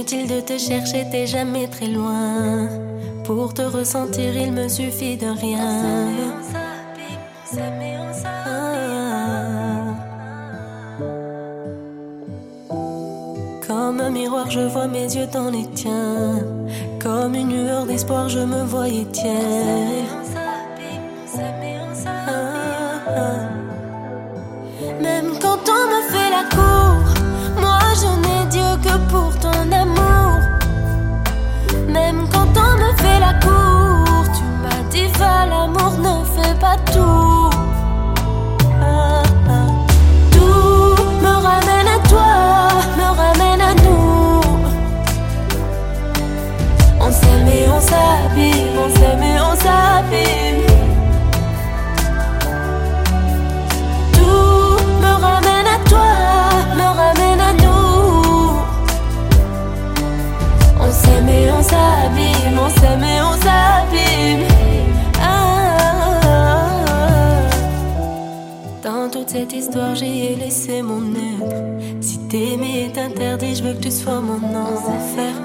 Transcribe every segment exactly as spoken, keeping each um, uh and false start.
Inutile de te chercher, t'es jamais très loin. Pour te ressentir, il me suffit de rien. Ah. Comme un miroir, je vois mes yeux dans les tiens. Comme une lueur d'espoir, je me voyais tiens. Ah, ah. Même quand on me fait la cour, moi je n'ai Dieu que pour ton amour. Même quand on me fait la cour, tu m'as dit va, l'amour ne fait pas tout. Ah, ah. Tout me ramène à toi, me ramène à nous. On s'aime et on s'abîme, on s'aime et on s'abîme. Tout me ramène à toi, me ramène à nous. On s'aime et on s'abîme, on s'aime et on s'abîme. Ah. Dans toute cette histoire, j'ai laissé mon être. Si t'aimer est interdit, je veux que tu sois mon enfer.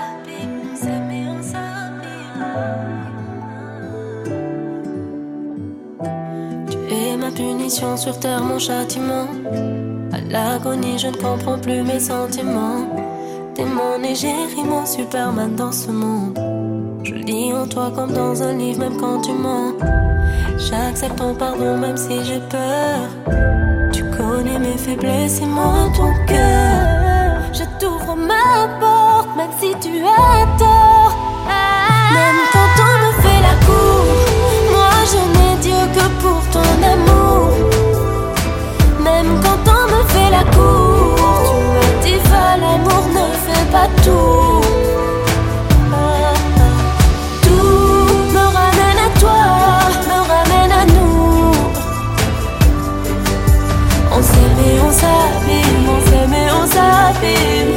Tu es ma punition sur terre, mon châtiment. À l'agonie, je ne comprends plus mes sentiments. T'es mon égérie, mon Superman dans ce monde. Je lis en toi comme dans un livre, même quand tu mens. J'accepte ton pardon même si j'ai peur. Tu connais mes faiblesses et moi ton cœur. Je t'ouvre ma porte même si tu as tort. Même quand on me fait la cour, moi je n'ai Dieu que pour ton amour. Même quand on me fait la cour, tu me dis va, l'amour ne fait pas tout. Ah, ah. Tout me ramène à toi, me ramène à nous. On s'aime et on s'abîme, on s'aime et on s'abîme.